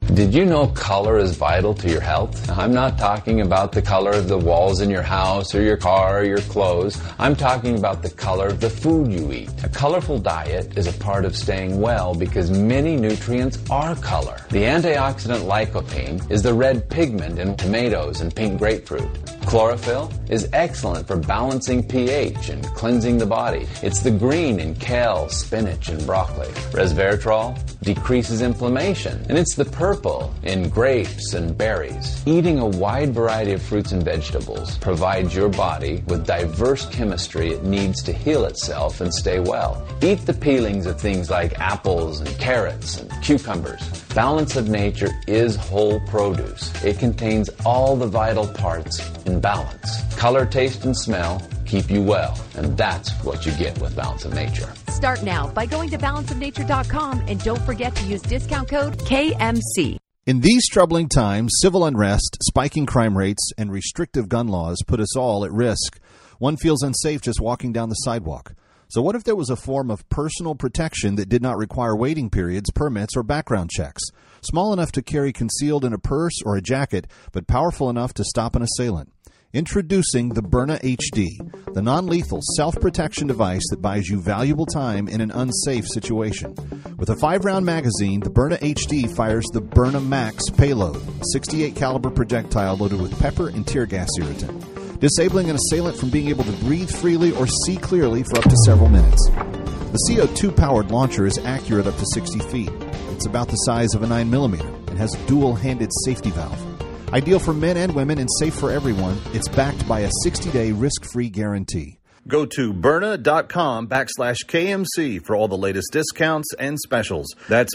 Did you know color is vital to your health? I'm not talking about the color of the walls in your house or your car or your clothes. I'm talking about the color of the food you eat. A colorful diet is a part of staying well because many nutrients are color. The antioxidant lycopene is the red pigment in tomatoes and pink grapefruit. Chlorophyll is excellent for balancing pH and cleansing the body. It's the green in kale, spinach, and broccoli. Resveratrol decreases inflammation, and it's the purple in grapes and berries. Eating a wide variety of fruits and vegetables provides your body with diverse chemistry it needs to heal itself and stay well. Eat the peelings of things like apples and carrots and cucumbers. Balance of nature is whole produce. It contains all the vital parts in balance. Color, taste, and smell keep you well, and that's what you get with Balance of Nature. Start now by going to balanceofnature.com and don't forget to use discount code KMC. In these troubling times, civil unrest, spiking crime rates, and restrictive gun laws put us all at risk. One feels unsafe just walking down the sidewalk. So what if there was a form of personal protection that did not require waiting periods, permits, or background checks? Small enough to carry concealed in a purse or a jacket, but powerful enough to stop an assailant. Introducing the Byrna HD, the non-lethal self-protection device that buys you valuable time in an unsafe situation. With a 5-round magazine, the Byrna HD fires the Byrna Max payload, 68 caliber projectile loaded with pepper and tear gas irritant, disabling an assailant from being able to breathe freely or see clearly for up to several minutes. The CO2-powered launcher is accurate up to 60 feet. It's about the size of a 9mm and has a dual-handed safety valve. Ideal for men and women and safe for everyone, it's backed by a 60-day risk-free guarantee. Go to Byrna.com/KMC for all the latest discounts and specials. That's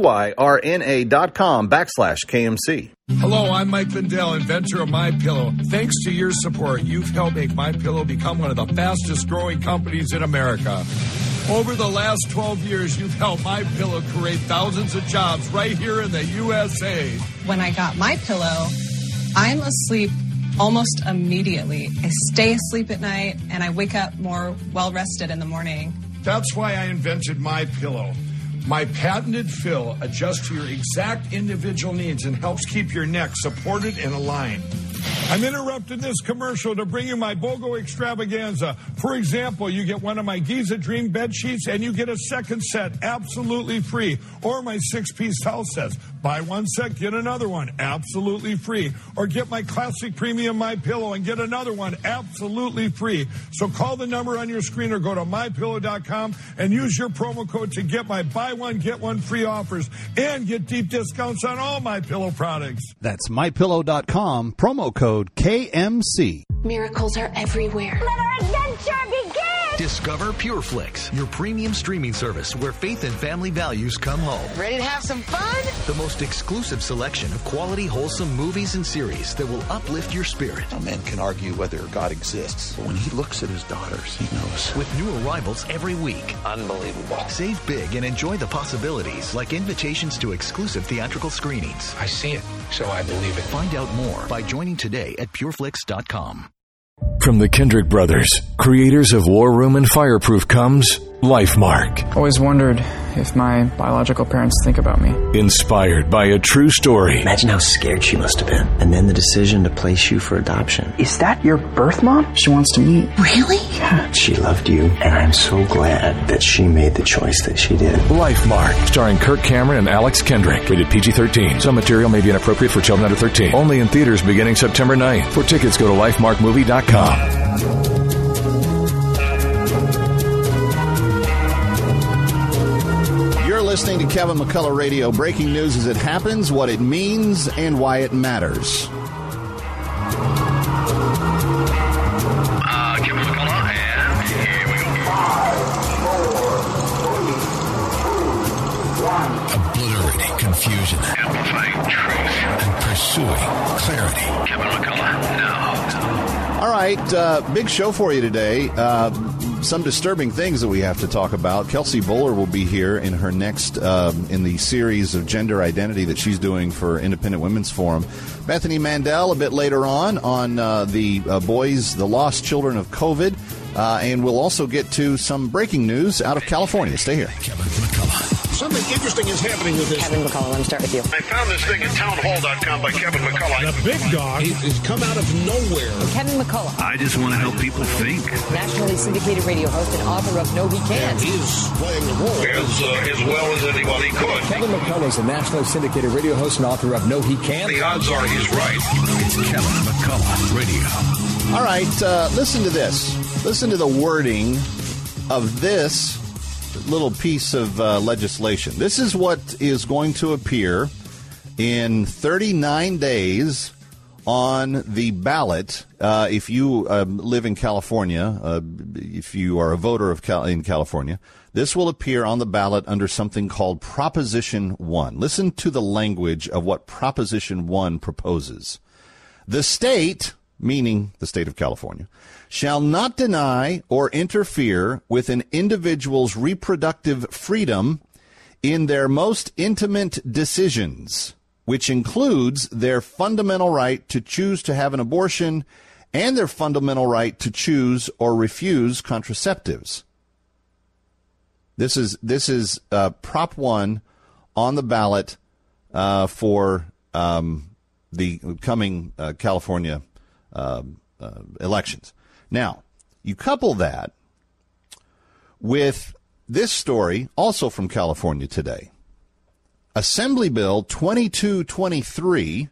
BYRNA.com/KMC. Hello, I'm Mike Lindell, inventor of MyPillow. Thanks to your support, you've helped make MyPillow become one of the fastest growing companies in America. Over the last 12 years, you've helped MyPillow create thousands of jobs right here in the USA. When I got MyPillow, I'm asleep almost immediately. I stay asleep at night, and I wake up more well-rested in the morning. That's why I invented MyPillow. My patented fill adjusts to your exact individual needs and helps keep your neck supported and aligned. I'm interrupting this commercial to bring you my BOGO extravaganza. For example, you get one of my Giza Dream bed sheets and you get a second set absolutely free. Or my 6-piece towel sets. Buy one set, get another one absolutely free. Or get my classic premium MyPillow and get another one absolutely free. So call the number on your screen or go to MyPillow.com and use your promo code to get my buy one, get one free offers and get deep discounts on all MyPillow products. That's MyPillow.com, promo code KMC. Miracles are everywhere. Let our adventure begin! Discover PureFlix, your premium streaming service where faith and family values come home. Ready to have some fun? The most exclusive selection of quality, wholesome movies and series that will uplift your spirit. A man can argue whether God exists, but when he looks at his daughters, he knows. With new arrivals every week. Unbelievable. Save big and enjoy the possibilities, like invitations to exclusive theatrical screenings. I see it, so I believe it. Find out more by joining today at pureflix.com. From the Kendrick Brothers, creators of War Room and Fireproof, comes LifeMark. Always wondered if my biological parents think about me. Inspired by a true story. Imagine how scared she must have been. And then the decision to place you for adoption. Is that your birth mom? She wants to meet. Really? Yeah. She loved you, and I'm so glad that she made the choice that she did. LifeMark, starring Kirk Cameron and Alex Kendrick. Rated PG-13. Some material may be inappropriate for children under 13. Only in theaters beginning September 9th. For tickets, go to lifemarkmovie.com. Listening to Kevin McCullough Radio. Breaking news as it happens, what it means, and why it matters. Kevin McCullough, and here we go. 5, 4, 3, 2, 1. Obliterating confusion. Amplifying truth. And pursuing clarity. Kevin McCullough, now. All right, big show for you today. Some disturbing things that we have to talk about. Kelsey Bolar will be here in her next, in the series of gender identity that she's doing for Independent Women's Forum. Bethany Mandel a bit later on the boys, the lost children of COVID. And we'll also get to some breaking news out of California. Stay here. Kevin McCullough. something interesting is happening with this. Kevin McCullough, let me start with you. I found this thing at townhall.com by Kevin McCullough. The big dog has come out of nowhere. Kevin McCullough. I just want to help people think. Nationally syndicated radio host and author of No He Can't. And he's playing the role as well as anybody could. Kevin McCullough is a nationally syndicated radio host and author of No He Can't. The odds are he's right. It's Kevin McCullough Radio. All right, listen to this. Listen to the wording of this little piece of legislation. This is what is going to appear in 39 days on the ballot. If you live in California, if you are a voter in California, this will appear on the ballot under something called Proposition 1. Listen to the language of what Proposition 1 proposes. The state, meaning the state of California, shall not deny or interfere with an individual's reproductive freedom in their most intimate decisions, which includes their fundamental right to choose to have an abortion and their fundamental right to choose or refuse contraceptives. This is Prop 1 on the ballot for the coming California elections. Now, you couple that with this story, also from California today. Assembly Bill 2223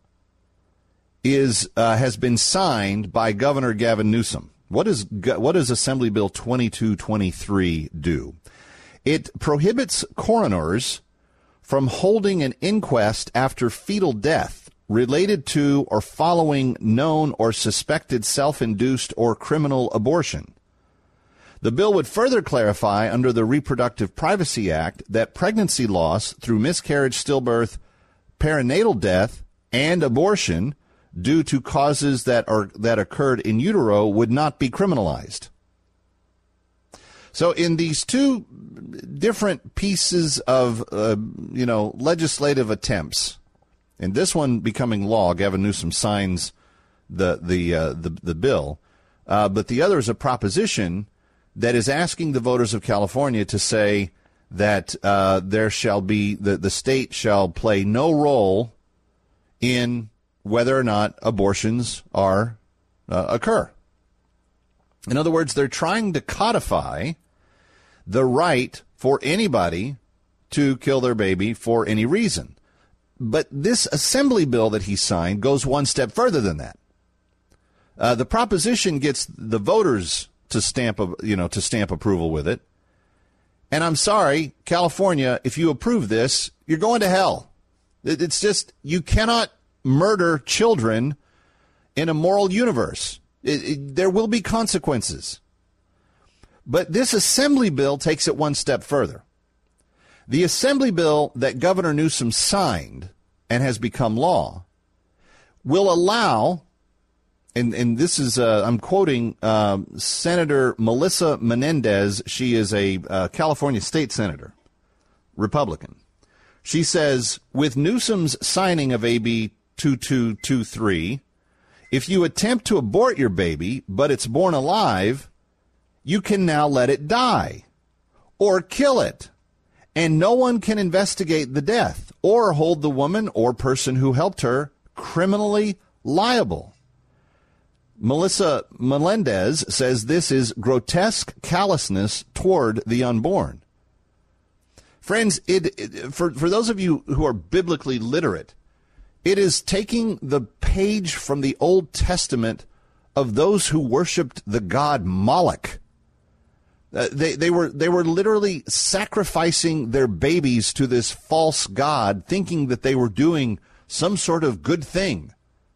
has been signed by Governor Gavin Newsom. What does Assembly Bill 2223 do? It prohibits coroners from holding an inquest after fetal death related to or following known or suspected self-induced or criminal abortion. The bill would further clarify under the Reproductive Privacy Act that pregnancy loss through miscarriage, stillbirth, perinatal death, and abortion due to causes that occurred in utero would not be criminalized. So in these two different pieces of legislative attempts, and this one becoming law, Gavin Newsom signs the bill, but the other is a proposition that is asking the voters of California to say that there shall be the state shall play no role in whether or not abortions occur. In other words, they're trying to codify the right for anybody to kill their baby for any reason. But this assembly bill that he signed goes one step further than that. The proposition gets the voters to stamp approval with it. And I'm sorry, California, if you approve this, you're going to hell. It's just, you cannot murder children in a moral universe. There will be consequences. But this assembly bill takes it one step further. The assembly bill that Governor Newsom signed and has become law will allow, and this is, I'm quoting Senator Melissa Menendez. She is a California state senator, Republican. She says, with Newsom's signing of AB 2223, if you attempt to abort your baby, but it's born alive, you can now let it die or kill it, and no one can investigate the death or hold the woman or person who helped her criminally liable. Melissa Melendez says this is grotesque callousness toward the unborn. Friends, for those of you who are biblically literate, it is taking the page from the Old Testament of those who worshipped the god Moloch. They were literally sacrificing their babies to this false god, thinking that they were doing some sort of good thing,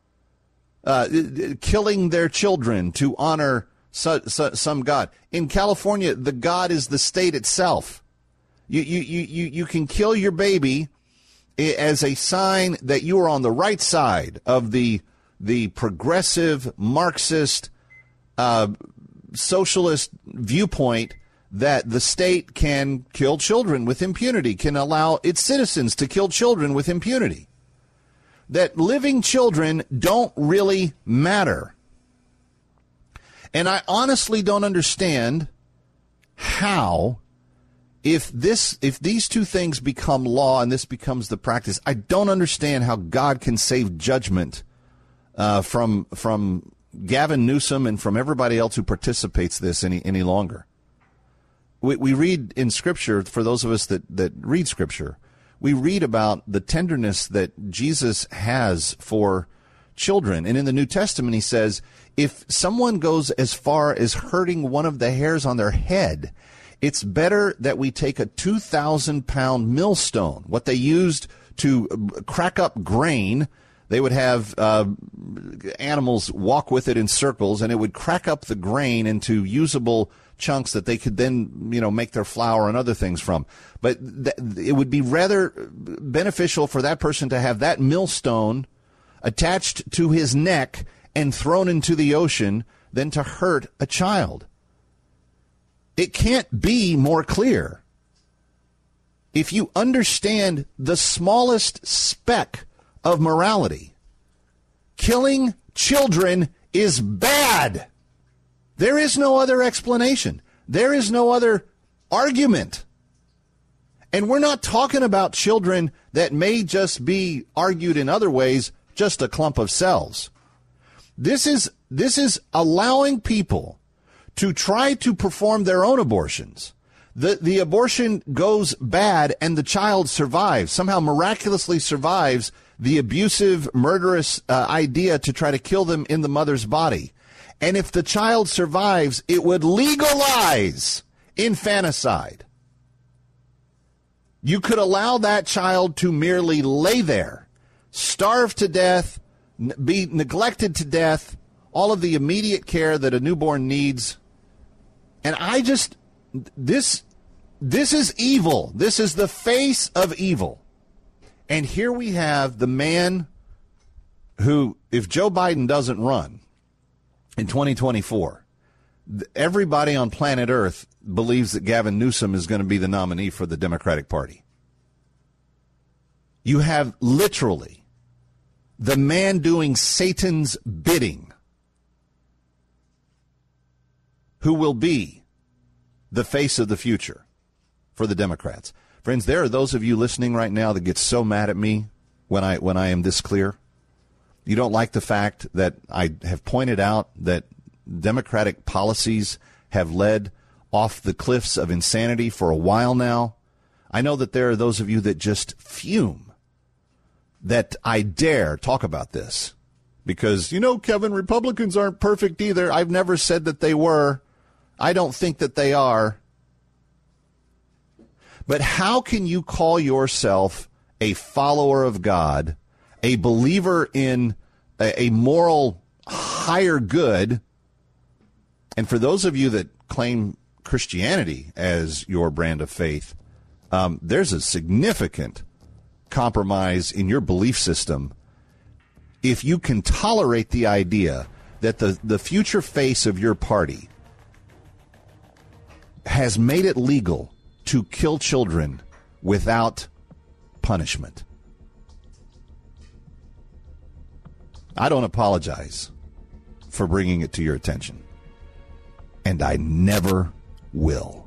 killing their children to honor some god. In California, the god is the state itself. You can kill your baby as a sign that you are on the right side of the progressive Marxist socialist viewpoint that the state can kill children with impunity, can allow its citizens to kill children with impunity, that living children don't really matter. And I honestly don't understand how if these two things become law and this becomes the practice, I don't understand how God can save judgment from Gavin Newsom and from everybody else who participates this any longer. We read in Scripture, for those of us that read Scripture, we read about the tenderness that Jesus has for children. And in the New Testament, he says, if someone goes as far as hurting one of the hairs on their head, it's better that we take a 2,000-pound millstone, what they used to crack up grain. They would have animals walk with it in circles, and it would crack up the grain into usable chunks that they could then, make their flour and other things from. But it would be rather beneficial for that person to have that millstone attached to his neck and thrown into the ocean than to hurt a child. It can't be more clear. If you understand the smallest speck of morality, killing children is bad. There is no other explanation. There is no other argument. And we're not talking about children that may just be argued in other ways, just a clump of cells. This is allowing people to try to perform their own abortions. The abortion goes bad and the child survives, somehow miraculously survives the abusive, murderous idea to try to kill them in the mother's body. And if the child survives, it would legalize infanticide. You could allow that child to merely lay there, starve to death, be neglected to death, all of the immediate care that a newborn needs. And this is evil. This is the face of evil. And here we have the man who, if Joe Biden doesn't run in 2024, everybody on planet Earth believes that Gavin Newsom is going to be the nominee for the Democratic Party. You have literally the man doing Satan's bidding, who will be the face of the future for the Democrats. Friends, there are those of you listening right now that get so mad at me when I am this clear. You don't like the fact that I have pointed out that Democratic policies have led off the cliffs of insanity for a while now. I know that there are those of you that just fume that I dare talk about this because, Kevin, Republicans aren't perfect either. I've never said that they were. I don't think that they are. But how can you call yourself a follower of God, a believer in a moral higher good? And for those of you that claim Christianity as your brand of faith, there's a significant compromise in your belief system if you can tolerate the idea that the future face of your party has made it legal to kill children without punishment. I don't apologize for bringing it to your attention, and I never will.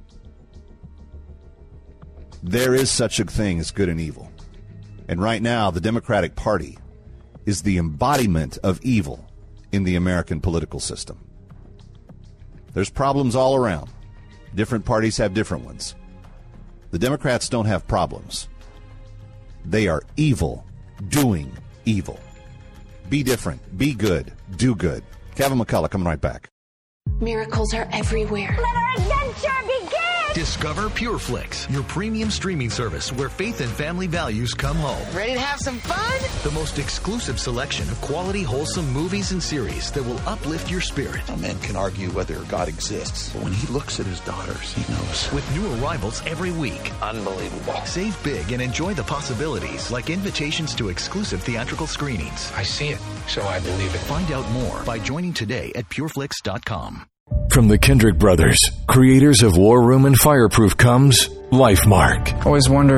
There is such a thing as good and evil. And right now, the Democratic Party is the embodiment of evil in the American political system. There's problems all around. Different parties have different ones. The Democrats don't have problems. They are evil, doing evil. Be different, be good, do good. Kevin McCullough coming right back. Miracles are everywhere. Let our adventure begin! Discover PureFlix, your premium streaming service where faith and family values come home. Ready to have some fun? The most exclusive selection of quality, wholesome movies and series that will uplift your spirit. A man can argue whether God exists, but when he looks at his daughters, he knows. With new arrivals every week. Unbelievable. Save big and enjoy the possibilities, like invitations to exclusive theatrical screenings. I see it, so I believe it. Find out more by joining today at pureflix.com. From the Kendrick Brothers, creators of War Room and Fireproof, comes LifeMark. Always wondered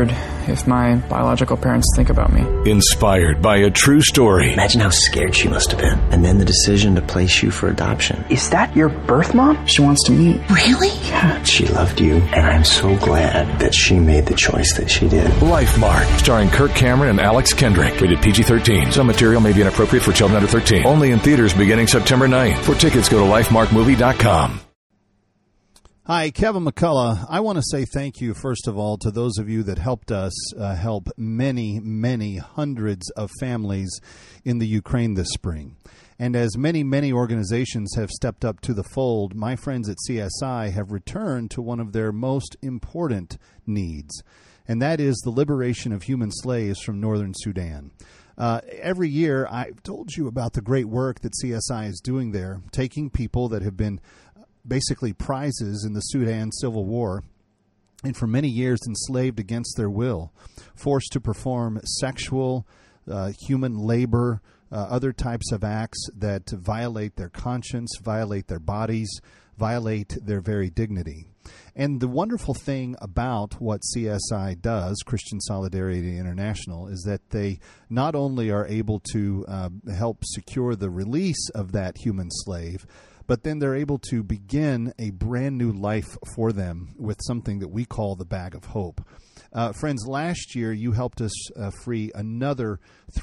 if my biological parents think about me. Inspired by a true story. Imagine how scared she must have been. And then the decision to place you for adoption. Is that your birth mom? She wants to meet. Really? Yeah. She loved you, and I'm so glad that she made the choice that she did. LifeMark, starring Kirk Cameron and Alex Kendrick. Rated PG-13. Some material may be inappropriate for children under 13. Only in theaters beginning September 9th. For tickets, go to lifemarkmovie.com. Hi, Kevin McCullough. I want to say thank you, first of all, to those of you that helped us help many, many hundreds of families in the Ukraine this spring. And as many, many organizations have stepped up to the fold, my friends at CSI have returned to one of their most important needs, and that is the liberation of human slaves from northern Sudan. Every year, I've told you about the great work that CSI is doing there, taking people that have been basically prizes in the Sudan Civil War and for many years enslaved against their will, forced to perform sexual, human labor, other types of acts that violate their conscience, violate their bodies, violate their very dignity. And the wonderful thing about what CSI does, Christian Solidarity International, is that they not only are able to help secure the release of that human slave, but then they're able to begin a brand new life for them with something that we call the Bag of Hope. Friends, last year you helped us free another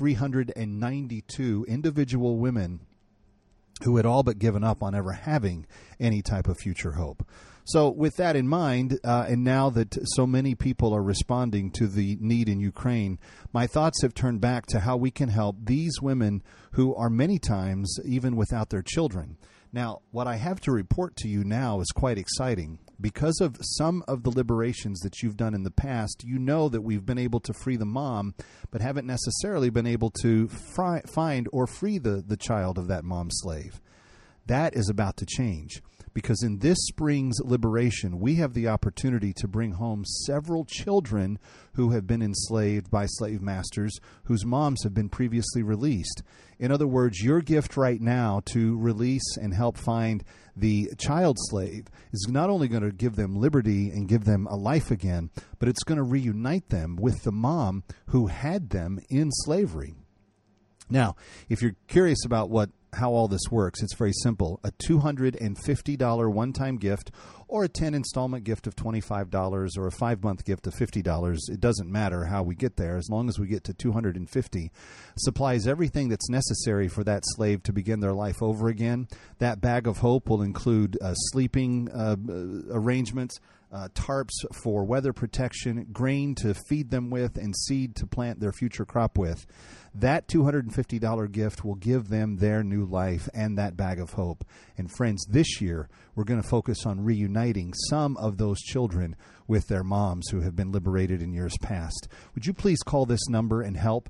392 individual women who had all but given up on ever having any type of future hope. So with that in mind, and now that so many people are responding to the need in Ukraine, my thoughts have turned back to how we can help these women who are many times even without their children. Now, what I have to report to you now is quite exciting. Because of some of the liberations that you've done in the past, you know that we've been able to free the mom, but haven't necessarily been able to find or free the child of that mom slave. That is about to change. Because in this spring's liberation, we have the opportunity to bring home several children who have been enslaved by slave masters whose moms have been previously released. In other words, your gift right now to release and help find the child slave is not only going to give them liberty and give them a life again, but it's going to reunite them with the mom who had them in slavery. Now, if you're curious about how all this works, it's very simple. A $250 one-time gift or a 10 installment gift of $25 or a 5-month gift of $50. It doesn't matter how we get there as long as we get to $250. Supplies everything that's necessary for that slave to begin their life over again. That Bag of Hope will include sleeping arrangements, tarps for weather protection, grain to feed them with, and seed to plant their future crop with. That $250 gift will give them their new life and that Bag of Hope. And friends, this year we're going to focus on reuniting some of those children with their moms who have been liberated in years past. Would you please call this number and help?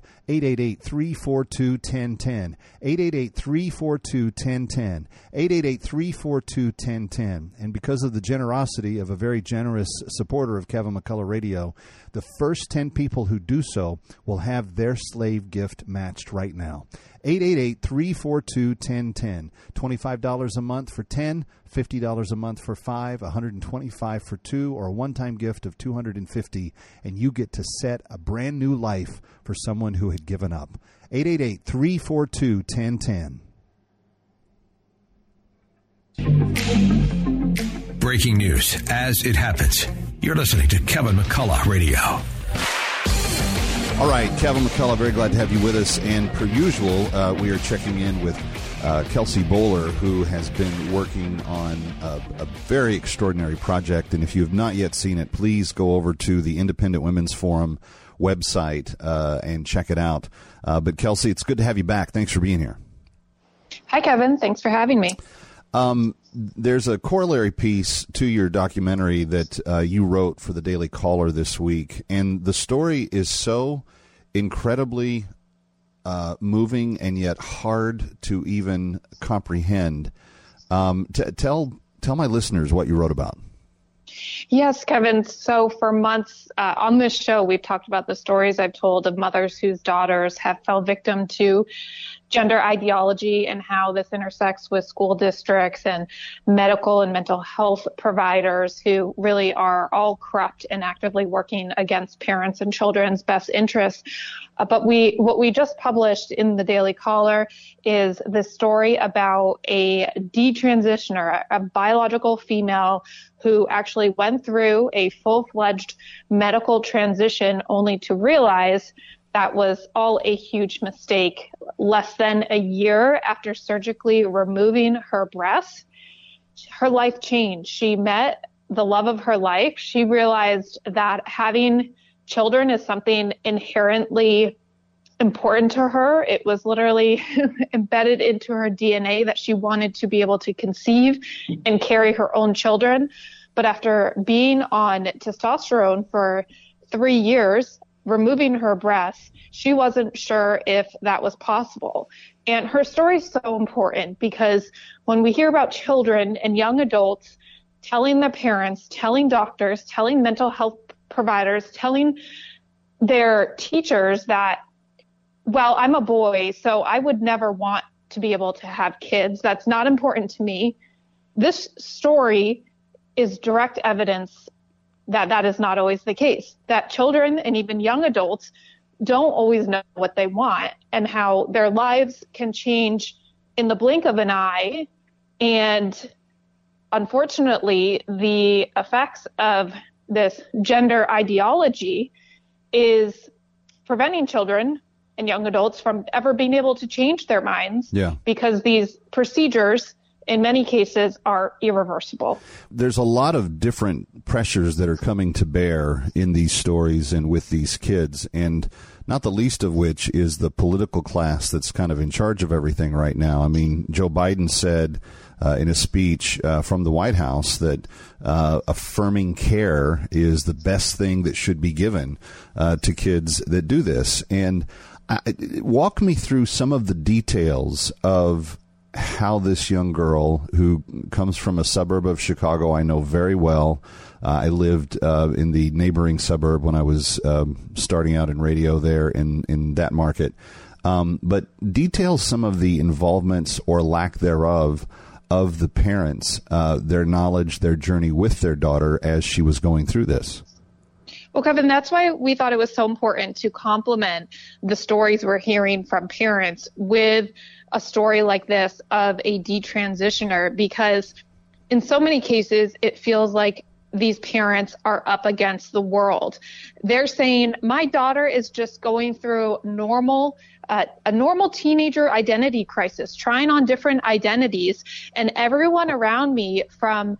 888-342-1010. 888-342-1010. 888-342-1010. And because of the generosity of a very generous supporter of Kevin McCullough Radio, the first 10 people who do so will have their slave gift matched right now. 888-342-1010. $25 a month for 10, $50 a month for 5, $125 for 2, or a one-time gift of $250, and you get to set a brand new life for someone who had given up. 888-342-1010. Breaking news as it happens. You're listening to Kevin McCullough Radio. All right, Kevin McCullough, very glad to have you with us. And per usual, we are checking in with Kelsey Bowler, who has been working on a very extraordinary project. And if you have not yet seen it, please go over to the Independent Women's Forum website and check it out. But Kelsey, it's good to have you back. Thanks for being here. Hi, Kevin. Thanks for having me. There's a corollary piece to your documentary that you wrote for the Daily Caller this week, and the story is so incredibly moving and yet hard to even comprehend. Tell my listeners what you wrote about. Yes, Kevin. So for months on this show, we've talked about the stories I've told of mothers whose daughters have fell victim to gender ideology and how this intersects with school districts and medical and mental health providers who really are all corrupt and actively working against parents and children's best interests. But what we just published in the Daily Caller is the story about a detransitioner, a biological female who actually went through a full-fledged medical transition only to realize that was all a huge mistake. Less than a year after surgically removing her breast, her life changed. She met the love of her life. She realized that having children is something inherently important to her. It was literally embedded into her DNA that she wanted to be able to conceive and carry her own children. But after being on testosterone for 3 years, removing her breasts, she wasn't sure if that was possible. And her story is so important because when we hear about children and young adults telling their parents, telling doctors, telling mental health providers, telling their teachers that, well, I'm a boy, so I would never want to be able to have kids. That's not important to me. This story is direct evidence that that is not always the case, that children and even young adults don't always know what they want and how their lives can change in the blink of an eye. And unfortunately, the effects of this gender ideology is preventing children and young adults from ever being able to change their minds because these procedures in many cases are irreversible. There's a lot of different pressures that are coming to bear in these stories and with these kids, and not the least of which is the political class that's kind of in charge of everything right now. I mean, Joe Biden said in a speech from the White House that affirming care is the best thing that should be given to kids that do this. And walk me through some of the details of how this young girl who comes from a suburb of Chicago I know very well. I lived in the neighboring suburb when I was starting out in radio there in that market. But detail some of the involvements or lack thereof of the parents, their knowledge, their journey with their daughter as she was going through this. Well, Kevin, that's why we thought it was so important to complement the stories we're hearing from parents with a story like this of a detransitioner, because in so many cases, it feels like these parents are up against the world. They're saying, my daughter is just going through a normal teenager identity crisis, trying on different identities, and everyone around me from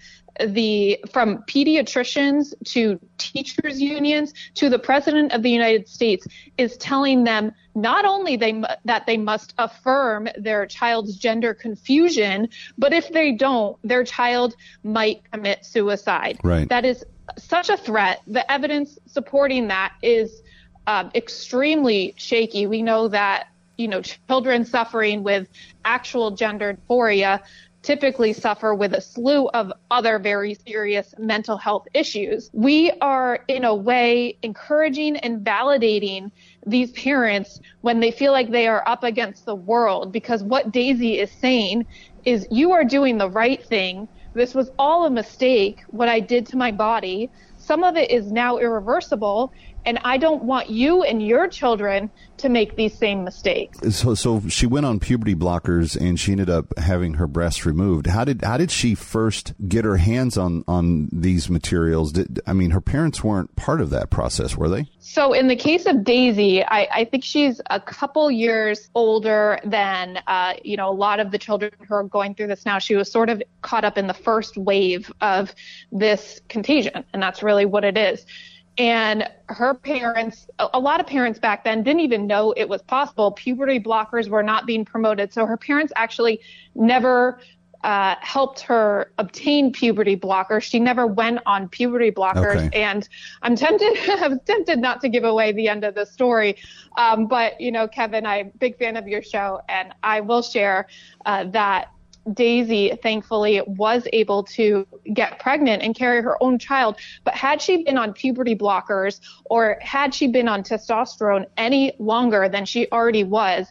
pediatricians to teachers unions to the president of the United States is telling them not only that they must affirm their child's gender confusion, but if they don't, their child might commit suicide. Right. That is such a threat. The evidence supporting that is extremely shaky. We know that, children suffering with actual gender dysphoria typically suffer with a slew of other very serious mental health issues. We are, in a way, encouraging and validating these parents when they feel like they are up against the world, because what Daisy is saying is, you are doing the right thing. This was all a mistake, what I did to my body. Some of it is now irreversible, and I don't want you and your children to make these same mistakes. So she went on puberty blockers and she ended up having her breasts removed. How did she first get her hands on these materials? Her parents weren't part of that process, were they? So in the case of Daisy, I think she's a couple years older than, a lot of the children who are going through this now. She was sort of caught up in the first wave of this contagion, and that's really what it is. And her parents, a lot of parents back then didn't even know it was possible. Puberty blockers were not being promoted. So her parents actually never helped her obtain puberty blockers. She never went on puberty blockers. Okay. And I'm tempted not to give away the end of the story. But, Kevin, I'm a big fan of your show, and I will share that Daisy, thankfully, was able to get pregnant and carry her own child. But had she been on puberty blockers, or had she been on testosterone any longer than she already was,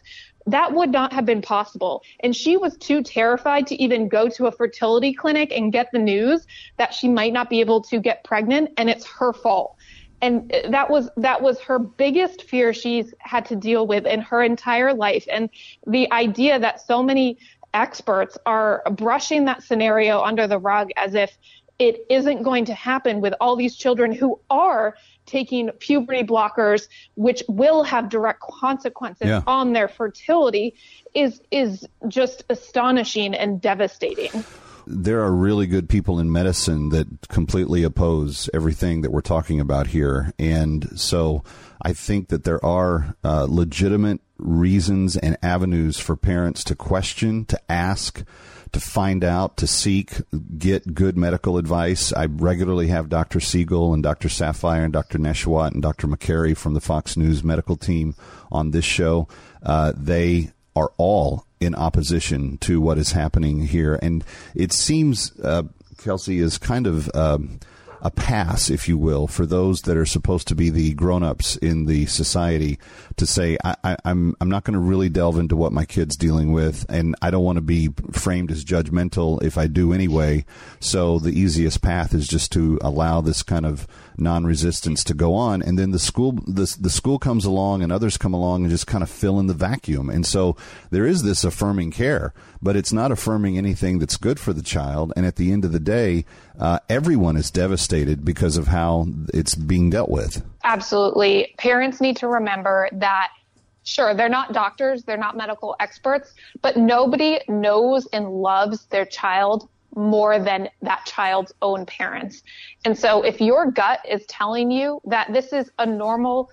that would not have been possible. And she was too terrified to even go to a fertility clinic and get the news that she might not be able to get pregnant, and it's her fault. And that was her biggest fear she's had to deal with in her entire life. And the idea that so many experts are brushing that scenario under the rug as if it isn't going to happen with all these children who are taking puberty blockers, which will have direct consequences on their fertility, is just astonishing and devastating. There are really good people in medicine that completely oppose everything that we're talking about here. And so I think that there are legitimate reasons and avenues for parents to question, to ask, to find out, to seek, get good medical advice. I regularly have Dr. Siegel and Dr. Sapphire and Dr. Neshwat and Dr. McCary from the Fox News medical team on this show. They are all in opposition to what is happening here. And it seems, Kelsey, is kind of a pass, if you will, for those that are supposed to be the grown-ups in the society to say, I'm not going to really delve into what my kid's dealing with, and I don't want to be framed as judgmental if I do anyway. So the easiest path is just to allow this kind of non-resistance to go on, and then the school comes along and others come along and just kind of fill in the vacuum. And so there is this affirming care, but it's not affirming anything that's good for the child. And at the end of the day, everyone is devastated because of how it's being dealt with. Absolutely. Parents need to remember that, sure, they're not doctors, they're not medical experts, but nobody knows and loves their child more than that child's own parents. And so if your gut is telling you that this is a normal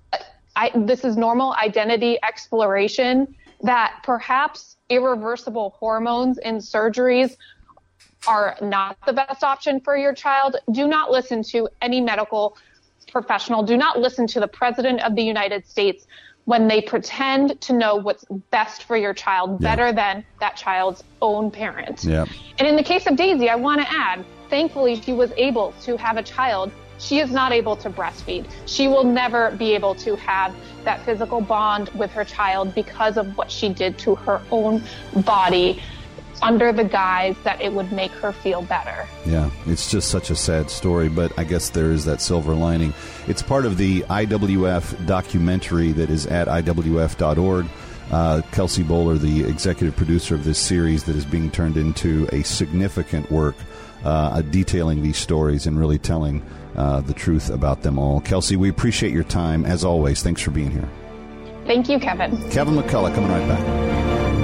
identity exploration, that perhaps irreversible hormones and surgeries are not the best option for your child, do not listen to any medical professional. Do not listen to the President of the United States when they pretend to know what's best for your child better than that child's own parent. Yeah. And in the case of Daisy, I want to add, thankfully she was able to have a child. She is not able to breastfeed. She will never be able to have that physical bond with her child because of what she did to her own body, under the guise that it would make her feel better. Yeah, it's just such a sad story, but I guess there is that silver lining. It's part of the IWF documentary that is at IWF.org. Kelsey Bolar, the executive producer of this series that is being turned into a significant work detailing these stories and really telling the truth about them all. Kelsey, we appreciate your time. As always, thanks for being here. Thank you, Kevin. Kevin McCullough coming right back.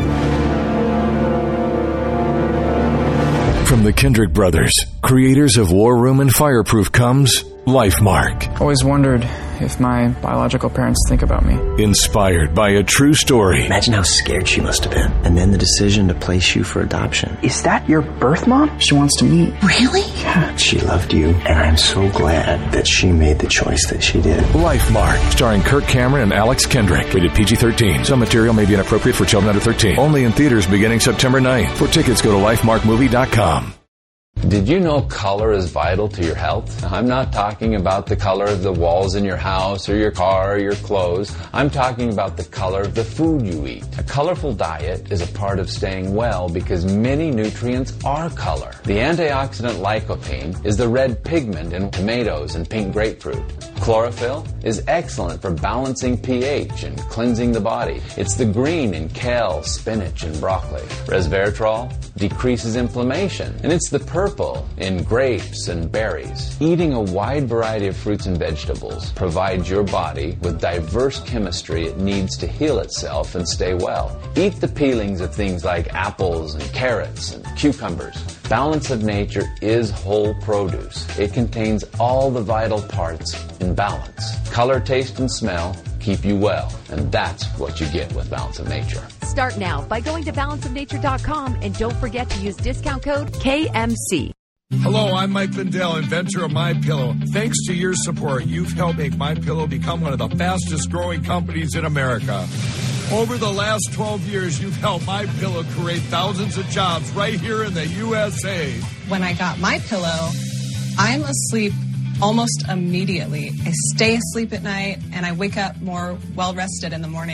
From the Kendrick Brothers, creators of War Room and Fireproof, comes LifeMark. Always wondered if my biological parents think about me. Inspired by a true story. Imagine how scared she must have been. And then the decision to place you for adoption. Is that your birth mom? She wants to meet. Really? Yeah. She loved you, and I'm so glad that she made the choice that she did. LifeMark, starring Kirk Cameron and Alex Kendrick. Rated PG-13. Some material may be inappropriate for children under 13. Only in theaters beginning September 9th. For tickets, go to lifemarkmovie.com. Did you know color is vital to your health? I'm not talking about the color of the walls in your house or your car or your clothes. I'm talking about the color of the food you eat. A colorful diet is a part of staying well because many nutrients are color. The antioxidant lycopene is the red pigment in tomatoes and pink grapefruit. Chlorophyll is excellent for balancing pH and cleansing the body. It's the green in kale, spinach, and broccoli. Resveratrol decreases inflammation, and it's the purple in grapes and berries. Eating a wide variety of fruits and vegetables provides your body with diverse chemistry it needs to heal itself and stay well. Eat the peelings of things like apples and carrots and cucumbers. Balance of Nature is whole produce. It contains all the vital parts in balance. Color, taste, and smell keep you well, and that's what you get with Balance of Nature. Start now by going to balanceofnature.com and don't forget to use discount code KMC. Hello, I'm Mike Lindell, inventor of MyPillow. Thanks to your support, you've helped make MyPillow become one of the fastest growing companies in America. Over the last 12 years, you've helped MyPillow create thousands of jobs right here in the USA. When I got MyPillow, I'm asleep almost immediately. I stay asleep at night and I wake up more well-rested in the morning.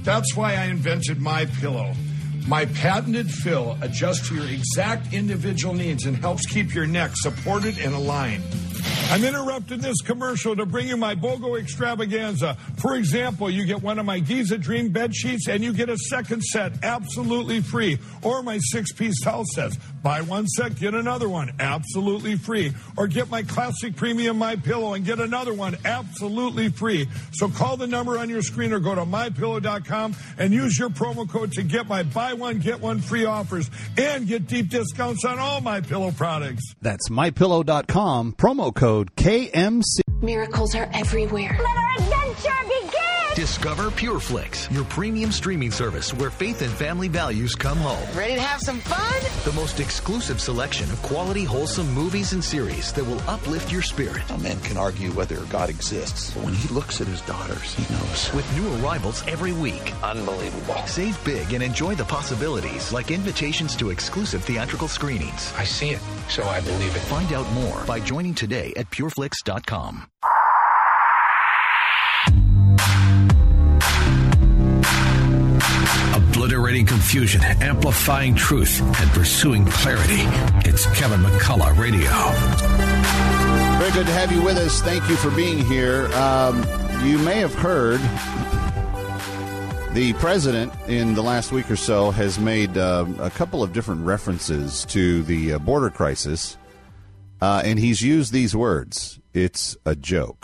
That's why I invented MyPillow. My patented fill adjusts to your exact individual needs and helps keep your neck supported and aligned. I'm interrupting this commercial to bring you my BOGO extravaganza. For example, you get one of my Giza Dream bed sheets and you get a second set absolutely free. Or my 6-piece towel sets. Buy one set, get another one absolutely free. Or get my classic premium MyPillow and get another one absolutely free. So call the number on your screen or go to MyPillow.com and use your promo code to get my buy one, get one free offers and get deep discounts on all MyPillow products. That's MyPillow.com, promo code KMC. Miracles are everywhere. Let our adventure begin! Discover PureFlix, your premium streaming service where faith and family values come home. Ready to have some fun? The most exclusive selection of quality, wholesome movies and series that will uplift your spirit. A man can argue whether God exists, but when he looks at his daughters, he knows. With new arrivals every week. Unbelievable. Save big and enjoy the possibilities, like invitations to exclusive theatrical screenings. I see it, so I believe it. Find out more by joining today at pureflix.com. Obliterating confusion, amplifying truth, and pursuing clarity. It's Kevin McCullough Radio. Very good to have you with us. Thank you for being here. You may have heard the president in the last week or so has made a couple of different references to the border crisis, and he's used these words. It's a joke.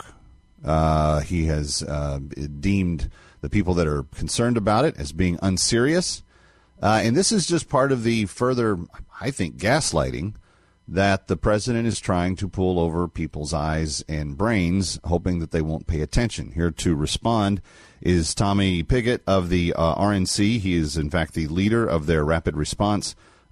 He has deemed the people that are concerned about it as being unserious. And this is just part of the further, I think, gaslighting that the president is trying to pull over people's eyes and brains, hoping that they won't pay attention. Here to respond is Tommy Pigott of the RNC. He is, in fact, the leader of their rapid response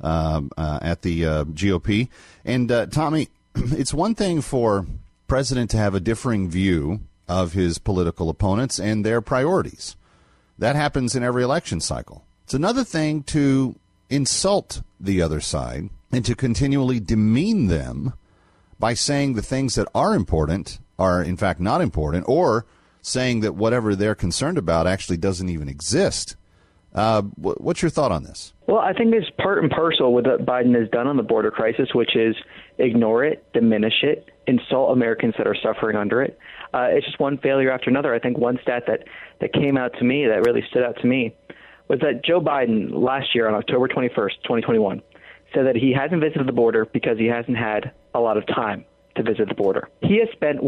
at the GOP. And, Tommy, it's one thing for president to have a differing view of his political opponents and their priorities. That happens in every election cycle. It's another thing to insult the other side and to continually demean them by saying the things that are important are in fact not important, or saying that whatever they're concerned about actually doesn't even exist. What's your thought on this? Well, I think it's part and parcel with what Biden has done on the border crisis, which is ignore it, diminish it, insult Americans that are suffering under it. It's just one failure after another. I think one stat that came out to me that really stood out to me was that Joe Biden last year on October 21st, 2021, said that he hasn't visited the border because he hasn't had a lot of time to visit the border. He has spent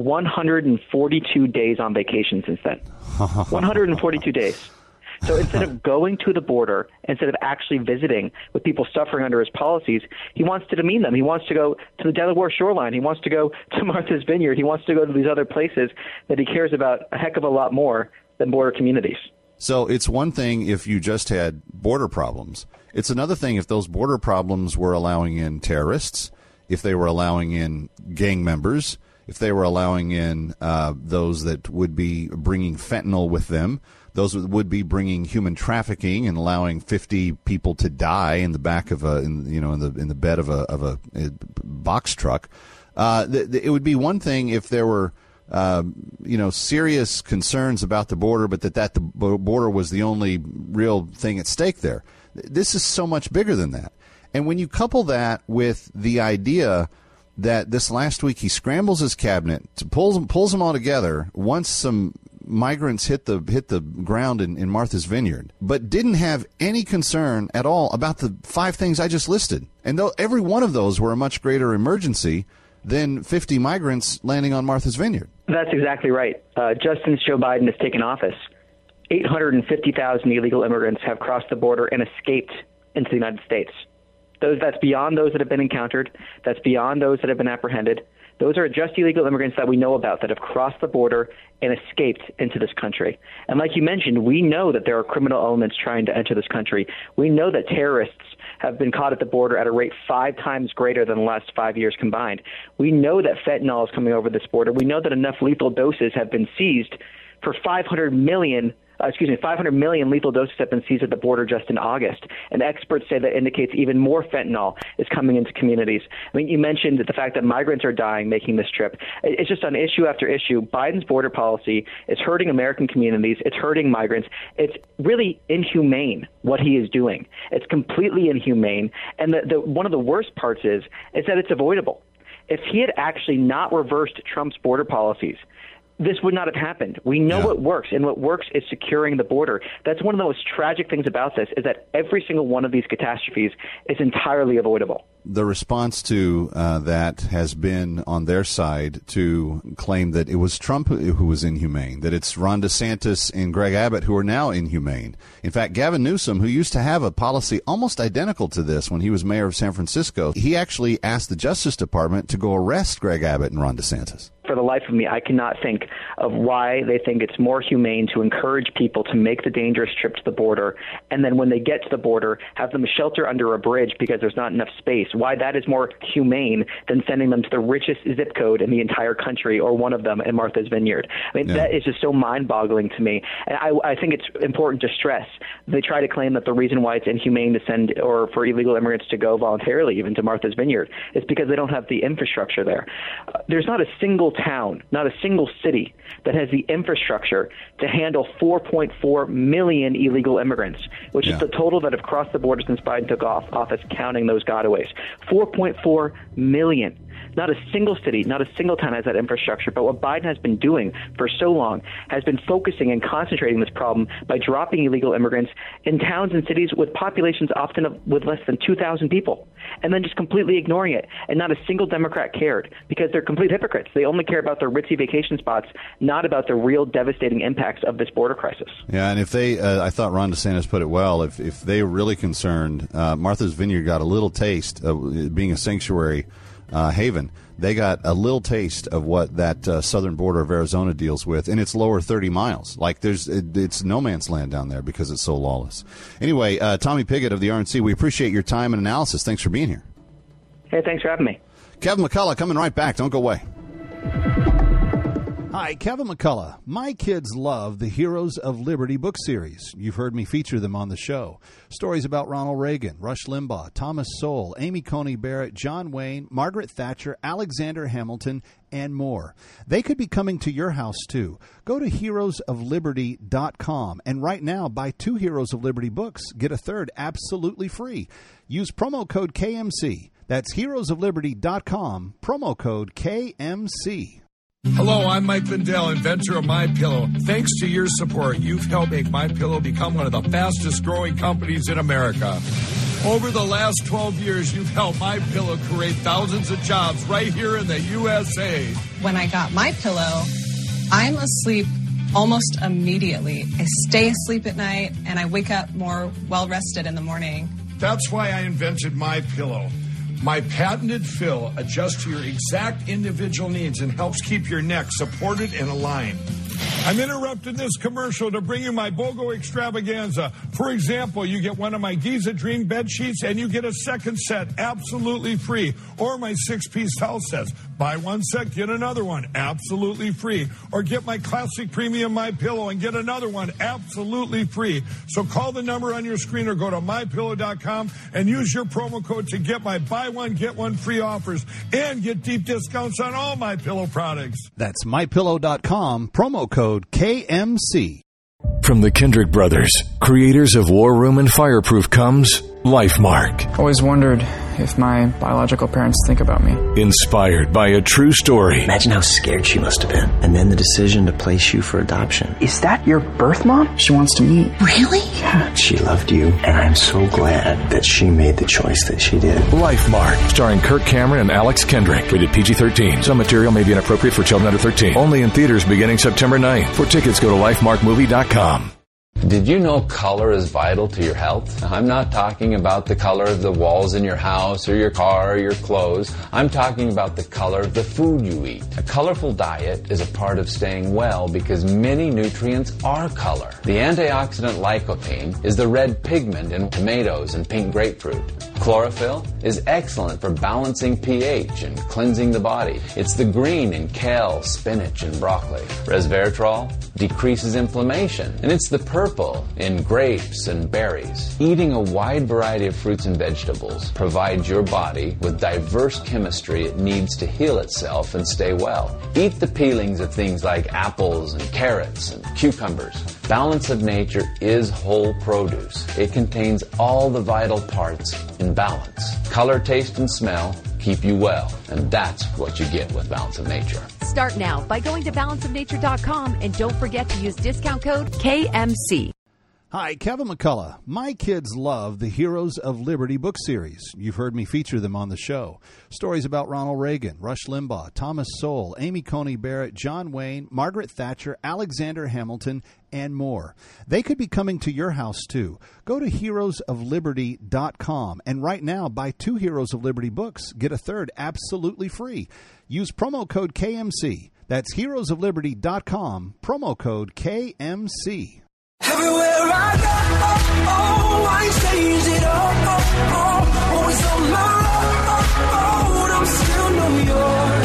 142 days on vacation since then. 142 days. So instead of going to the border, instead of actually visiting with people suffering under his policies, he wants to demean them. He wants to go to the Delaware shoreline. He wants to go to Martha's Vineyard. He wants to go to these other places that he cares about a heck of a lot more than border communities. So it's one thing if you just had border problems. It's another thing if those border problems were allowing in terrorists, if they were allowing in gang members, if they were allowing in those that would be bringing fentanyl with them, those would be bringing human trafficking and allowing 50 people to die in the back of in the bed of a box truck. It would be one thing if there were serious concerns about the border, but that the border was the only real thing at stake there. This is so much bigger than that. And when you couple that with the idea that this last week he scrambles his cabinet, pulls them all together once some migrants hit the ground in Martha's Vineyard, but didn't have any concern at all about the 5 things I just listed. And though every one of those were a much greater emergency than 50 migrants landing on Martha's Vineyard. That's exactly right. Just since Joe Biden has taken office, 850,000 illegal immigrants have crossed the border and escaped into the United States. That's beyond those that have been encountered. That's beyond those that have been apprehended. Those are just illegal immigrants that we know about that have crossed the border and escaped into this country. And like you mentioned, we know that there are criminal elements trying to enter this country. We know that terrorists have been caught at the border at a rate 5 times greater than the last 5 years combined. We know that fentanyl is coming over this border. We know that enough lethal doses have been seized for 500 million 500 million lethal doses have been seized at the border just in August. And experts say that indicates even more fentanyl is coming into communities. I mean, you mentioned the fact that migrants are dying making this trip. It's just on issue after issue. Biden's border policy is hurting American communities. It's hurting migrants. It's really inhumane what he is doing. It's completely inhumane. And one of the worst parts is that it's avoidable. If he had actually not reversed Trump's border policies, this would not have happened. We know what works, and what works is securing the border. That's one of the most tragic things about this, is that every single one of these catastrophes is entirely avoidable. The response to that has been on their side to claim that it was Trump who was inhumane, that it's Ron DeSantis and Greg Abbott who are now inhumane. In fact, Gavin Newsom, who used to have a policy almost identical to this when he was mayor of San Francisco, he actually asked the Justice Department to go arrest Greg Abbott and Ron DeSantis. For the life of me, I cannot think of why they think it's more humane to encourage people to make the dangerous trip to the border, and then when they get to the border, have them shelter under a bridge because there's not enough space. Why that is more humane than sending them to the richest zip code in the entire country, or one of them in Martha's Vineyard. I mean, that is just so mind-boggling to me. And I think it's important to stress, they try to claim that the reason why it's inhumane to send, or for illegal immigrants to go voluntarily even to Martha's Vineyard, is because they don't have the infrastructure there. There's not a single town, not a single city that has the infrastructure to handle 4.4 million illegal immigrants, which is the total that have crossed the border since Biden took office, counting those gotaways. 4.4 million. Not a single city, not a single town has that infrastructure. But what Biden has been doing for so long has been focusing and concentrating this problem by dropping illegal immigrants in towns and cities with populations often with less than 2,000 people, and then just completely ignoring it. And not a single Democrat cared, because they're complete hypocrites. They only care about their ritzy vacation spots, not about the real devastating impacts of this border crisis. Yeah, and if they, I thought Ron DeSantis put it well, if they were really concerned, Martha's Vineyard got a little taste of being a sanctuary haven. They got a little taste of what that southern border of Arizona deals with in its lower 30 miles. Like it's no man's land down there because it's so lawless. Anyway, Tommy Pigott of the RNC, we appreciate your time and analysis. Thanks for being here. Hey, thanks for having me. Kevin McCullough coming right back. Don't go away. Hi, Kevin McCullough. My kids love the Heroes of Liberty book series. You've heard me feature them on the show. Stories about Ronald Reagan, Rush Limbaugh, Thomas Sowell, Amy Coney Barrett, John Wayne, Margaret Thatcher, Alexander Hamilton, and more. They could be coming to your house, too. Go to heroesofliberty.com, and right now, buy 2 Heroes of Liberty books. Get a third absolutely free. Use promo code KMC. That's heroesofliberty.com, promo code KMC. Hello, I'm Mike Lindell, inventor of MyPillow. Thanks to your support, you've helped make MyPillow become one of the fastest growing companies in America. Over the last 12 years, you've helped MyPillow create thousands of jobs right here in the USA. When I got MyPillow, I'm asleep almost immediately. I stay asleep at night, and I wake up more well-rested in the morning. That's why I invented MyPillow. My patented fill adjusts to your exact individual needs and helps keep your neck supported and aligned. I'm interrupting this commercial to bring you my BOGO extravaganza. For example, you get one of my Giza Dream bed sheets and you get a second set absolutely free. Or my 6-piece towel sets. Buy one set, get another one absolutely free. Or get my classic premium MyPillow and get another one absolutely free. So call the number on your screen or go to MyPillow.com and use your promo code to get my buy one, get one free offers and get deep discounts on all MyPillow products. That's MyPillow.com, promo code KMC. From the Kendrick Brothers, creators of War Room and Fireproof, comes LifeMark. Always wondered if my biological parents think about me. Inspired by a true story. Imagine how scared she must have been. And then the decision to place you for adoption. Is that your birth mom? She wants to meet. Really? Yeah. She loved you, and I'm so glad that she made the choice that she did. LifeMark, starring Kirk Cameron and Alex Kendrick. Rated PG-13. Some material may be inappropriate for children under 13. Only in theaters beginning September 9th. For tickets, go to lifemarkmovie.com. Did you know color is vital to your health? I'm not talking about the color of the walls in your house or your car or your clothes. I'm talking about the color of the food you eat. A colorful diet is a part of staying well because many nutrients are color. The antioxidant lycopene is the red pigment in tomatoes and pink grapefruit. Chlorophyll is excellent for balancing pH and cleansing the body. It's the green in kale, spinach, and broccoli. Resveratrol, decreases inflammation. And it's the purple in grapes and berries. Eating a wide variety of fruits and vegetables provides your body with diverse chemistry it needs to heal itself and stay well. Eat the peelings of things like apples and carrots and cucumbers. Balance of Nature is whole produce. It contains all the vital parts in balance. Color, taste, and smell keep you well, and that's what you get with Balance of Nature. Start now by going to balanceofnature.com and don't forget to use discount code KMC. Hi, Kevin McCullough. My kids love the Heroes of Liberty book series. You've heard me feature them on the show. Stories about Ronald Reagan, Rush Limbaugh, Thomas Sowell, Amy Coney Barrett, John Wayne, Margaret Thatcher, Alexander Hamilton, and more. They could be coming to your house, too. Go to heroesofliberty.com, and right now, buy 2 Heroes of Liberty books. Get a third absolutely free. Use promo code KMC. That's heroesofliberty.com, promo code KMC. Everywhere I go, I change it all. Always on my road, I'm still New York.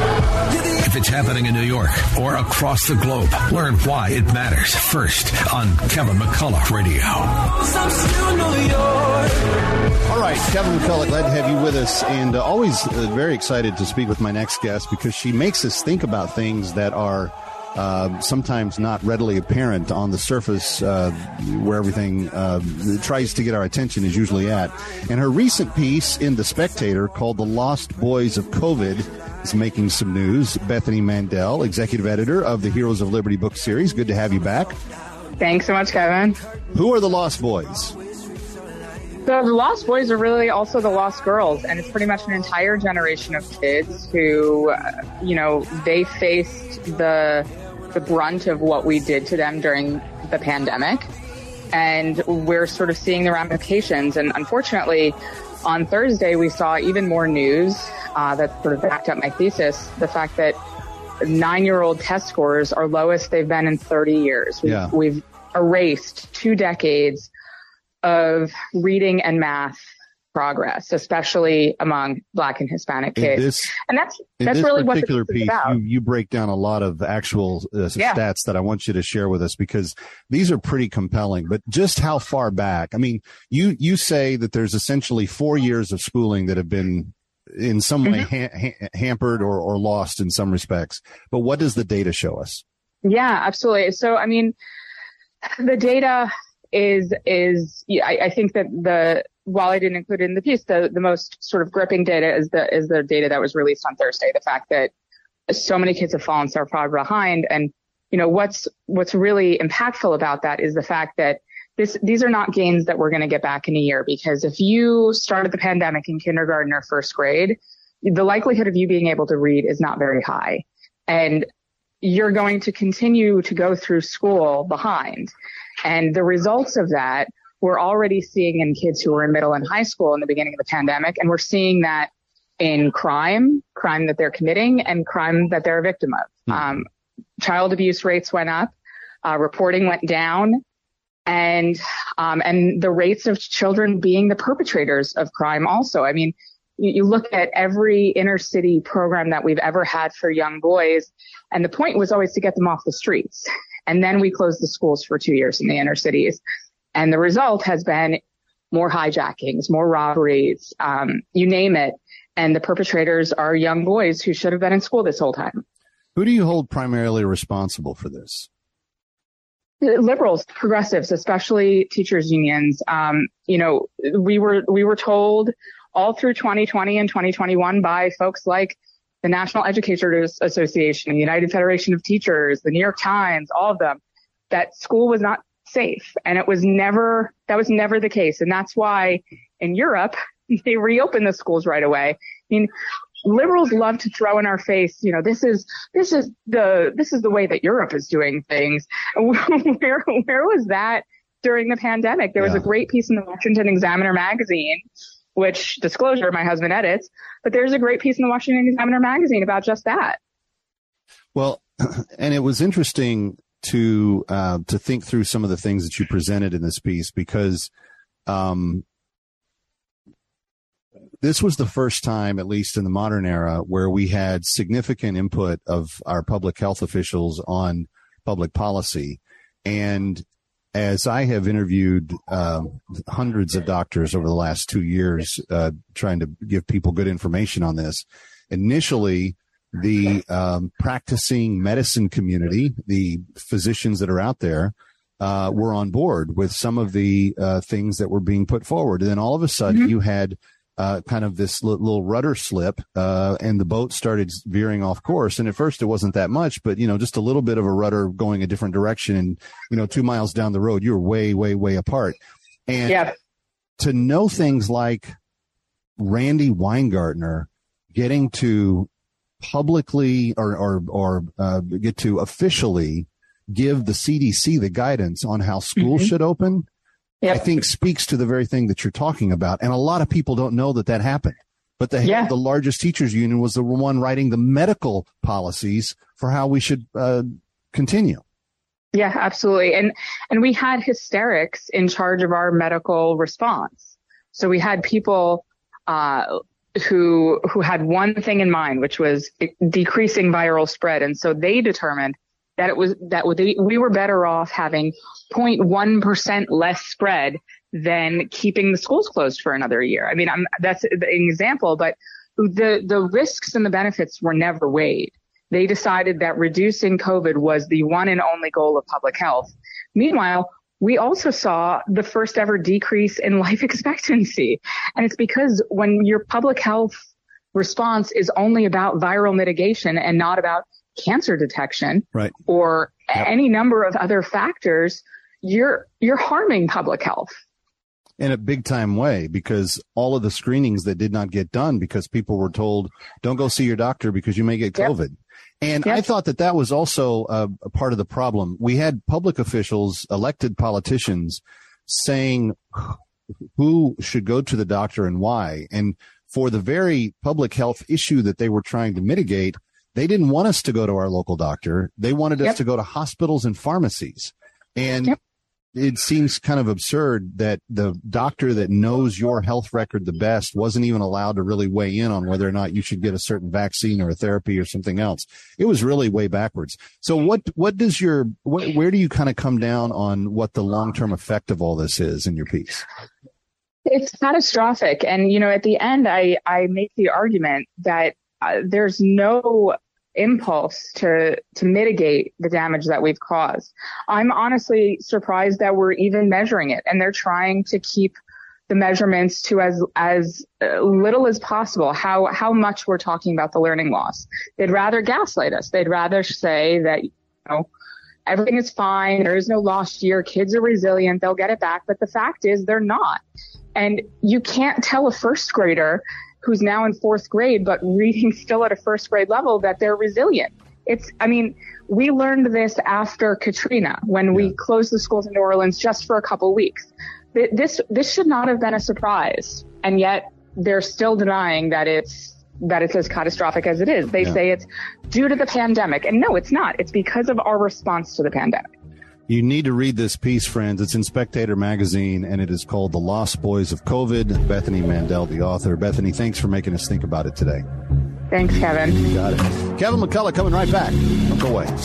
If it's happening in New York or across the globe, learn why it matters first on Kevin McCullough Radio. I'm still New York. All right, Kevin McCullough, glad to have you with us, and always very excited to speak with my next guest because she makes us think about things that are sometimes not readily apparent on the surface, where everything tries to get our attention is usually at. And her recent piece in The Spectator called The Lost Boys of COVID is making some news. Bethany Mandel, executive editor of the Heroes of Liberty book series. Good to have you back. Thanks so much, Kevin. Who are the Lost Boys? So the Lost Boys are really also the Lost Girls, and it's pretty much an entire generation of kids who, they faced the brunt of what we did to them during the pandemic, and we're sort of seeing the ramifications. And unfortunately, on Thursday, we saw even more news that sort of backed up my thesis, the fact that 9-year-old test scores are lowest they've been in 30 years. We've erased 2 decades of reading and math progress, especially among Black and Hispanic kids. That's really what this is about. You break down a lot of actual stats that I want you to share with us, because these are pretty compelling. But just how far back? I mean, you say that there's essentially 4 years of schooling that have been in some way hampered or lost in some respects. But what does the data show us? Yeah, absolutely. So, I mean, the data is I think that while I didn't include it in the piece, the most sort of gripping data is the data that was released on Thursday. The fact that so many kids have fallen so far behind, and what's really impactful about that is the fact that these are not gains that we're going to get back in a year. Because if you started the pandemic in kindergarten or first grade, the likelihood of you being able to read is not very high, and you're going to continue to go through school behind. And the results of that we're already seeing in kids who were in middle and high school in the beginning of the pandemic. And we're seeing that in crime that they're committing and crime that they're a victim of. Child abuse rates went up, reporting went down, and the rates of children being the perpetrators of crime also. I mean, you look at every inner city program that we've ever had for young boys, and the point was always to get them off the streets. And then we closed the schools for 2 years in the inner cities. And the result has been more hijackings, more robberies, you name it. And the perpetrators are young boys who should have been in school this whole time. Who do you hold primarily responsible for this? Liberals, progressives, especially teachers unions. We were told all through 2020 and 2021 by folks like the National Educators Association, the United Federation of Teachers, the New York Times, all of them, that school was not safe. And that was never the case. And that's why in Europe, they reopened the schools right away. I mean, liberals love to throw in our face, this is the way that Europe is doing things. Where was that during the pandemic? There was a great piece in the Washington Examiner magazine, which, disclosure, my husband edits, but there's a great piece in the Washington Examiner magazine about just that. Well, and it was interesting to think through some of the things that you presented in this piece, because this was the first time, at least in the modern era, where we had significant input of our public health officials on public policy. And as I have interviewed hundreds of doctors over the last 2 years, trying to give people good information on this, initially the practicing medicine community, the physicians that are out there, were on board with some of the things that were being put forward. And then all of a sudden you had kind of this little rudder slip, and the boat started veering off course. And at first it wasn't that much, but, just a little bit of a rudder going a different direction. And, 2 miles down the road, you're way, way, way apart. And to know things like Randy Weingartner getting to publicly or get to officially give the CDC the guidance on how schools should open, I think speaks to the very thing that you're talking about. And a lot of people don't know that happened. But the largest teachers union was the one writing the medical policies for how we should continue. Yeah, absolutely. And we had hysterics in charge of our medical response. So we had people who had one thing in mind, which was decreasing viral spread. And so they determined that we were better off having 0.1% less spread than keeping the schools closed for another year. I mean, that's an example, but the risks and the benefits were never weighed. They decided that reducing COVID was the one and only goal of public health. Meanwhile, we also saw the first ever decrease in life expectancy. And it's because when your public health response is only about viral mitigation and not about cancer detection, or any number of other factors, you're harming public health. In a big time way, because all of the screenings that did not get done because people were told, don't go see your doctor because you may get COVID. And I thought that was also a part of the problem. We had public officials, elected politicians, saying who should go to the doctor and why. And for the very public health issue that they were trying to mitigate, they didn't want us to go to our local doctor. They wanted us to go to hospitals and pharmacies. And it seems kind of absurd that the doctor that knows your health record the best wasn't even allowed to really weigh in on whether or not you should get a certain vaccine or a therapy or something else. It was really way backwards. So where do you kind of come down on what the long-term effect of all this is in your piece? It's catastrophic. And, at the end, I make the argument that there's no impulse to mitigate the damage that we've caused. I'm honestly surprised that we're even measuring it, and they're trying to keep the measurements to as little as possible. How much we're talking about the learning loss. They'd rather gaslight us. They'd rather say that everything is fine. There is no lost year. Kids are resilient. They'll get it back. But the fact is they're not. And you can't tell a first grader who's now in fourth grade, but reading still at a first grade level, that they're resilient. We learned this after Katrina, when we closed the schools in New Orleans just for a couple of weeks. This should not have been a surprise. And yet they're still denying that it's as catastrophic as it is. They say it's due to the pandemic. And no, it's not. It's because of our response to the pandemic. You need to read this piece, friends. It's in Spectator magazine, and it is called The Lost Boys of COVID. Bethany Mandel, the author. Bethany, thanks for making us think about it today. Thanks, Kevin. You got it. Kevin McCullough coming right back. Don't go away.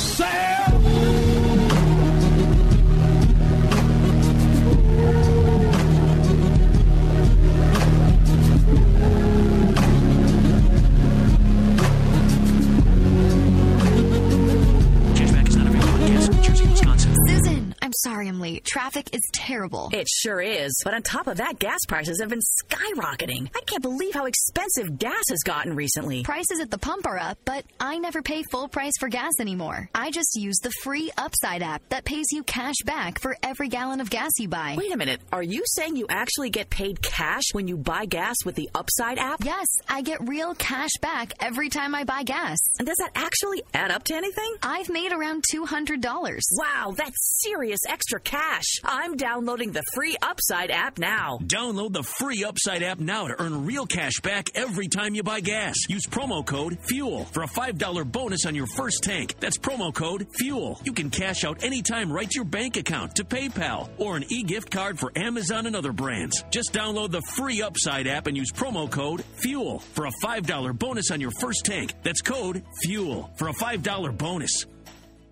Sorry I'm late. Traffic is terrible. It sure is. But on top of that, gas prices have been skyrocketing. I can't believe how expensive gas has gotten recently. Prices at the pump are up, but I never pay full price for gas anymore. I just use the free Upside app that pays you cash back for every gallon of gas you buy. Wait a minute. Are you saying you actually get paid cash when you buy gas with the Upside app? Yes, I get real cash back every time I buy gas. And does that actually add up to anything? I've made around $200. Wow, that's serious extra cash. I'm downloading the free Upside app now. Download the free Upside app now to earn real cash back every time you buy gas. Use promo code FUEL for a $5 bonus on your first tank. That's promo code FUEL. You can cash out anytime right to your bank account, to PayPal, or an e-gift card for Amazon and other brands. Just download the free Upside app and use promo code FUEL for a $5 bonus on your first tank. That's code FUEL for a $5 bonus.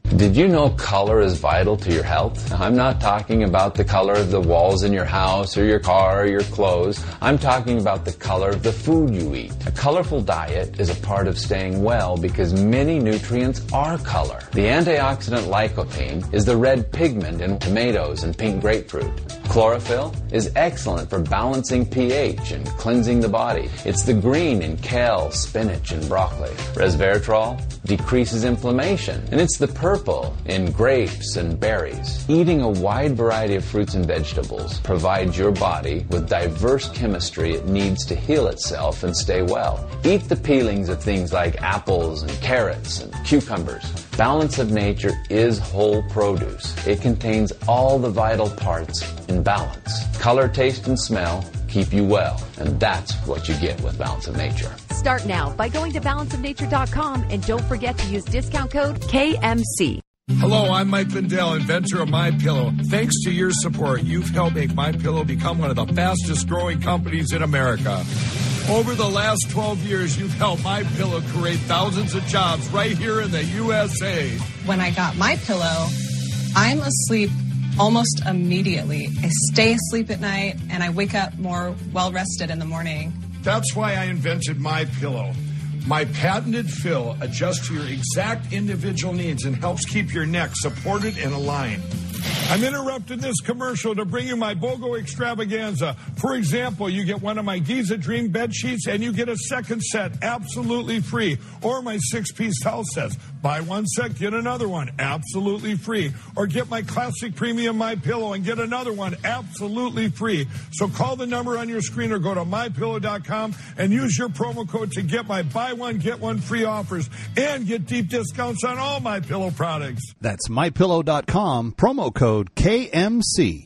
Did you know color is vital to your health? I'm not talking about the color of the walls in your house or your car or your clothes. I'm talking about the color of the food you eat. A colorful diet is a part of staying well because many nutrients are color. The antioxidant lycopene is the red pigment in tomatoes and pink grapefruit. Chlorophyll is excellent for balancing pH and cleansing the body. It's the green in kale, spinach, and broccoli. Resveratrol decreases inflammation, and it's the purple in grapes and berries. Eating a wide variety of fruits and vegetables provides your body with diverse chemistry it needs to heal itself and stay well. Eat the peelings of things like apples and carrots and cucumbers. Balance of Nature is whole produce. It contains all the vital parts in balance. Color, taste, and smell keep you well, and that's what you get with Balance of Nature. Start now by going to balanceofnature.com and don't forget to use discount code KMC. Hello, I'm Mike Lindell, inventor of MyPillow. Thanks to your support, you've helped make MyPillow become one of the fastest growing companies in America. Over the last 12 years, you've helped MyPillow create thousands of jobs right here in the USA. When I got MyPillow, I'm asleep almost immediately. I stay asleep at night, and I wake up more well-rested in the morning. That's why I invented MyPillow. My patented fill adjusts to your exact individual needs and helps keep your neck supported and aligned. I'm interrupting this commercial to bring you my BOGO extravaganza. For example, you get one of my Giza Dream bed sheets and you get a second set absolutely free. Or my 6-piece towel sets. Buy one set, get another one absolutely free. Or get my classic premium MyPillow and get another one absolutely free. So call the number on your screen or go to MyPillow.com and use your promo code to get my buy one, get one free offers and get deep discounts on all MyPillow products. That's MyPillow.com, promo code KMC.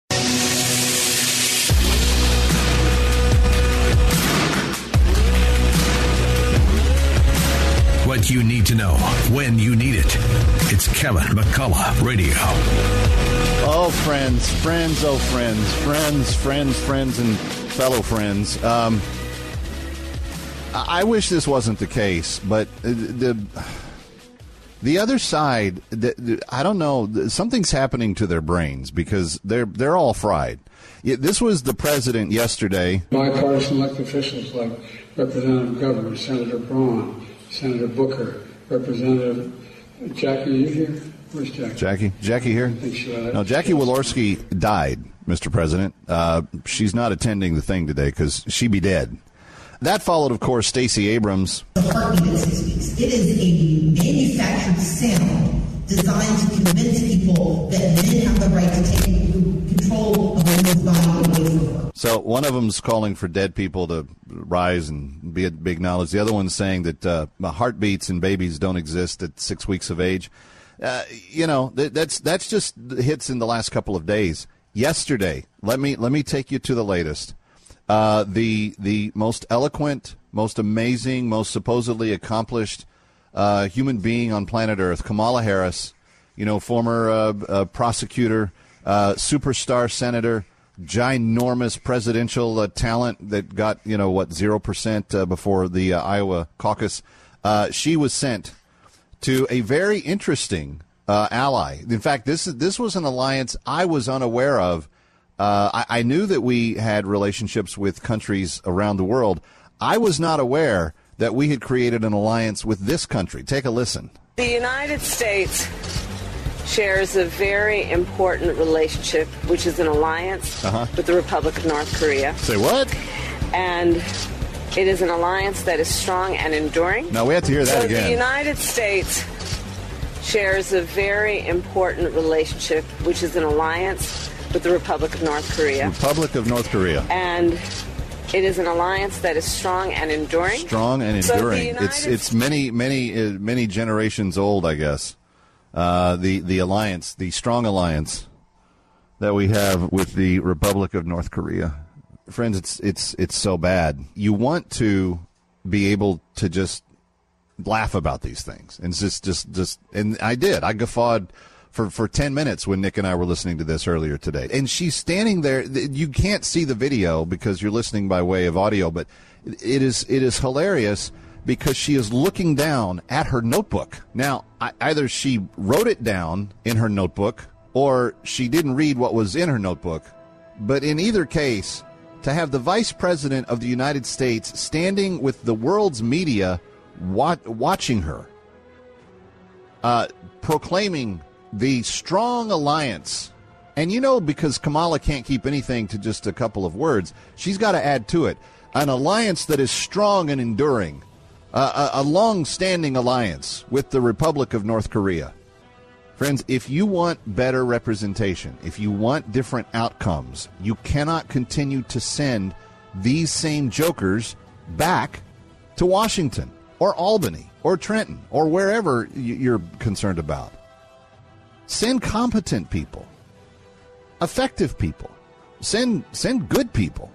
What you need to know when you need it. It's Kevin McCullough Radio. Oh, friends, and fellow friends. I wish this wasn't the case, but the other side, I don't know, something's happening to their brains because they're all fried. This was the president yesterday. Bipartisan elected officials like Representative Governor, Senator Braun, Senator Booker, Representative Jackie, are you here? Where's Jackie? Jackie here? I think she, no, Jackie Walorski died, Mr. President. She's not attending the thing today because she'd be dead. That followed, of course, Stacey Abrams. The heartbeat at 6 weeks. It is a manufactured sound designed to convince people that men have the right to take control of women's body away from her. So one of them's calling for dead people to rise and be acknowledged. The other one's saying that heartbeats in babies don't exist at 6 weeks of age. That's just hits in the last couple of days. Yesterday, let me take you to the latest. The most eloquent, most amazing, most supposedly accomplished human being on planet Earth, Kamala Harris, former prosecutor, superstar senator, ginormous presidential talent that got 0% before the Iowa caucus. She was sent to a very interesting ally. In fact, this was an alliance I was unaware of. I knew that we had relationships with countries around the world. I was not aware that we had created an alliance with this country. Take a listen. The United States shares a very important relationship, which is an alliance with the Republic of North Korea. Say what? And it is an alliance that is strong and enduring. Now, we have to hear that again. The United States shares a very important relationship, which is an alliance with the Republic of North Korea. Republic of North Korea. And it is an alliance that is strong and enduring. Strong and enduring. It's many generations old, I guess. The alliance, the strong alliance that we have with the Republic of North Korea. Friends, it's so bad. You want to be able to just laugh about these things. And it's just and I did. I guffawed for 10 minutes when Nick and I were listening to this earlier today. And she's standing there. You can't see the video because you're listening by way of audio, but it is hilarious because she is looking down at her notebook. Now, either she wrote it down in her notebook or she didn't read what was in her notebook. But in either case, to have the Vice President of the United States standing with the world's media watching her, proclaiming the strong alliance. And because Kamala can't keep anything to just a couple of words, she's got to add to it an alliance that is strong and enduring, a long-standing alliance with the Republic of North Korea. Friends, if you want better representation, if you want different outcomes, you cannot continue to send these same jokers back to Washington or Albany or Trenton or wherever you're concerned about. Send competent people, effective people, send good people.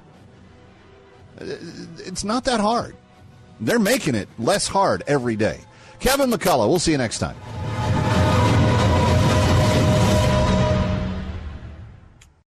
It's not that hard. They're making it less hard every day. Kevin McCullough, we'll see you next time.